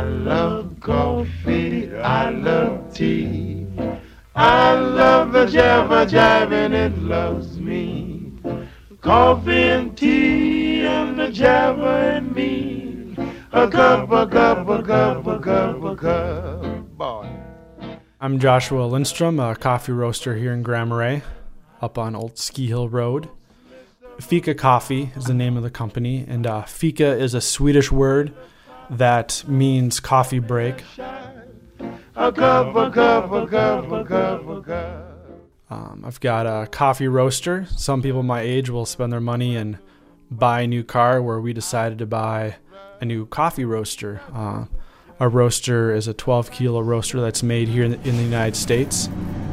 I love coffee, I love tea. I love the jabber jive and it loves me. Coffee and tea and the jabber and me. A cup, a cup, a cup, a cup, a cup. Boy. I'm Joshua Lindstrom, a coffee roaster here in Grand Marais, up on Old Ski Hill Road. Fika Coffee is the name of the company, and fika is a Swedish word that means coffee break. A cup, a cup, a cup, a cup, a cup. I've got a coffee roaster. Some people my age will spend their money and buy a new car, where we decided to buy a new coffee roaster. Our roaster is a 12-kilo roaster that's made here in the United States.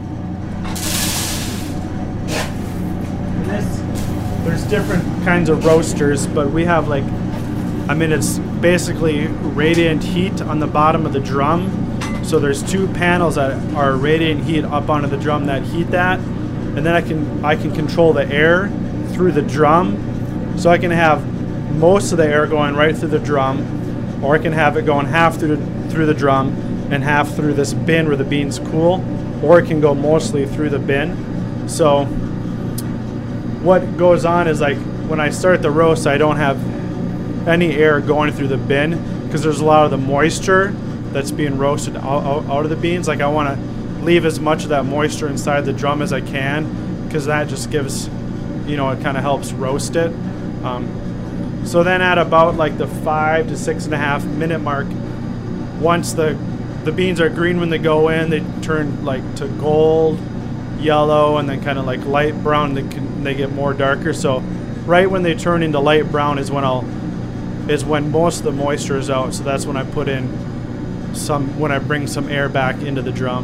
There's different kinds of roasters, but we have it's basically radiant heat on the bottom of the drum. So there's two panels that are radiant heat up onto the drum that heat that, and then I can control the air through the drum. So I can have most of the air going right through the drum, or I can have it going half through the drum and half through this bin where the beans cool, or it can go mostly through the bin. So what goes on is, when I start the roast, I don't have any air going through the bin because there's a lot of the moisture that's being roasted out of the beans. I want to leave as much of that moisture inside the drum as I can, because that just gives, it kind of helps roast it. So then at about the 5 to 6.5 minute mark, once the beans are green when they go in, they turn to gold, yellow, and then kind of light brown. They get more darker. So right when they turn into light brown is when most of the moisture is out. So that's when I put in when I bring some air back into the drum.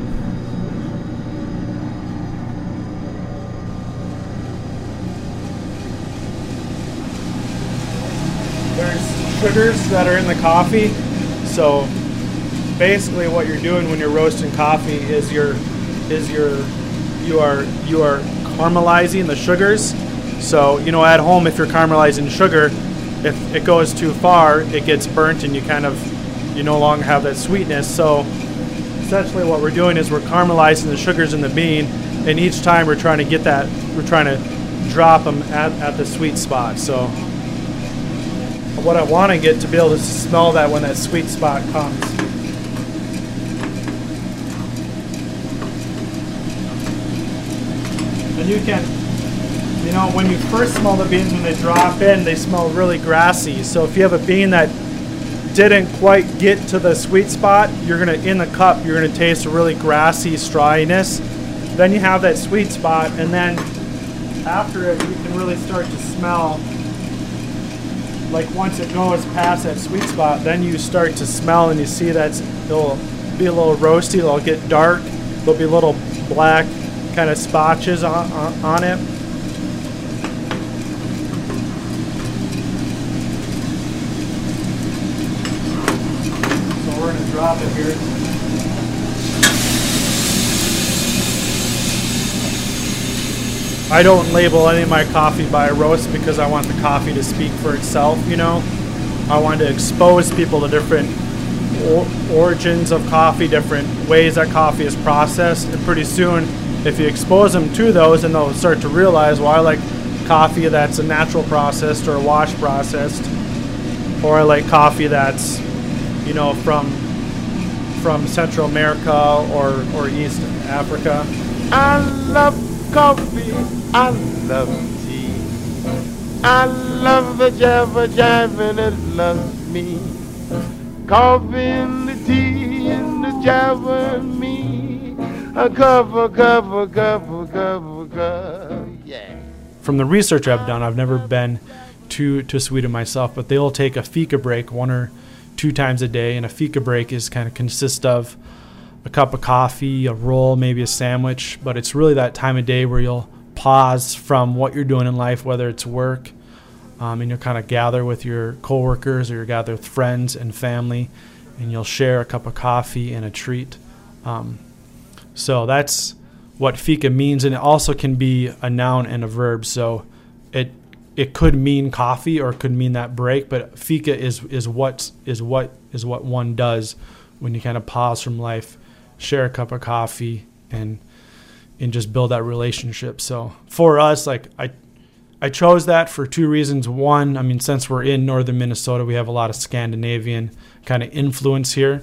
There's sugars that are in the coffee. So basically what you're doing when you're roasting coffee is you are caramelizing the sugars. So, at home, if you're caramelizing sugar, if it goes too far, it gets burnt and you no longer have that sweetness. So essentially what we're doing is we're caramelizing the sugars in the bean, and each time we're trying to drop them at the sweet spot. So what I want to get to be able to smell that when that sweet spot comes. And you can, when you first smell the beans, when they drop in, they smell really grassy. So if you have a bean that didn't quite get to the sweet spot, in the cup, you're gonna taste a really grassy strawiness. Then you have that sweet spot, and then after it, you can really start to smell, once it goes past that sweet spot, then you start to smell and you see that it'll be a little roasty, it'll get dark, there'll be little black kind of spotches on it. So we're going to drop it here. I don't label any of my coffee by roast because I want the coffee to speak for itself, I want to expose people to different origins of coffee, different ways that coffee is processed, and pretty soon, if you expose them to those, then they'll start to realize, I like coffee that's a natural processed or a wash processed, or I like coffee that's, from Central America or East Africa. I love coffee, I love tea. I love the jabber jive and it loves me. Coffee and the tea and the jabber and me. A cup, a cup, a cup, a cup, a cup, yeah. From the research I've done, I've never been to Sweden myself, but they'll take a fika break 1 or 2 times a day, and a fika break is consists of a cup of coffee, a roll, maybe a sandwich, but it's really that time of day where you'll pause from what you're doing in life, whether it's work, and you'll kind of gather with your coworkers or you'll gather with friends and family, and you'll share a cup of coffee and a treat. So that's what fika means, and it also can be a noun and a verb. So it could mean coffee or it could mean that break, but fika is what is what one does when you kind of pause from life, share a cup of coffee, and just build that relationship. So for us, like I chose that for two reasons. One, I mean, since we're in northern Minnesota, we have a lot of Scandinavian kind of influence here,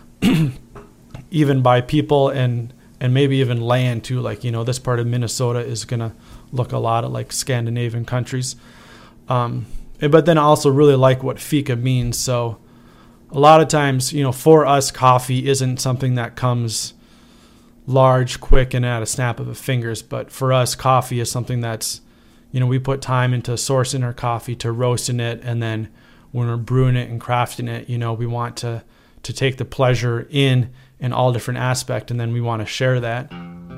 even by people and maybe even land too. Like, you know, this part of Minnesota is going to look a lot of like Scandinavian countries. But then I also really like what fika means. So a lot of times, you know, for us, coffee isn't something that comes large, quick, and at a snap of the fingers. But for us, coffee is something that's, you know, we put time into sourcing our coffee, to roasting it, and then when we're brewing it and crafting it, you know, we want to take the pleasure in all different aspects, and then we want to share that.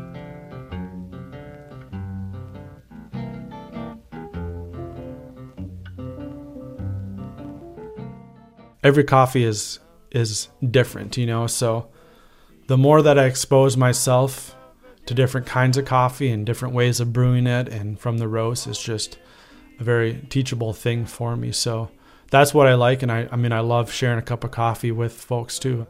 Every coffee is different, you know, so the more that I expose myself to different kinds of coffee and different ways of brewing it and from the roast, is just a very teachable thing for me. So that's what I like, and I mean, I love sharing a cup of coffee with folks too.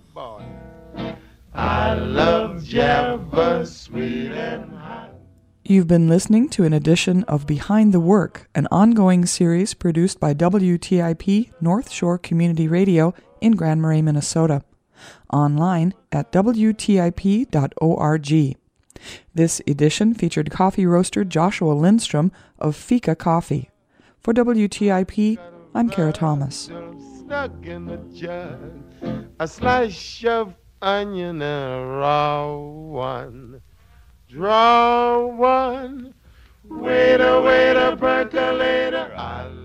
I love Java, sweet and hot. You've been listening to an edition of Behind the Work, an ongoing series produced by WTIP North Shore Community Radio in Grand Marais, Minnesota. Online at WTIP.org. This edition featured coffee roaster Joshua Lindstrom of Fika Coffee. For WTIP, I'm Kara Thomas. Stuck in the jug, a slice of onion and a raw one. Draw one, waiter, percolator, I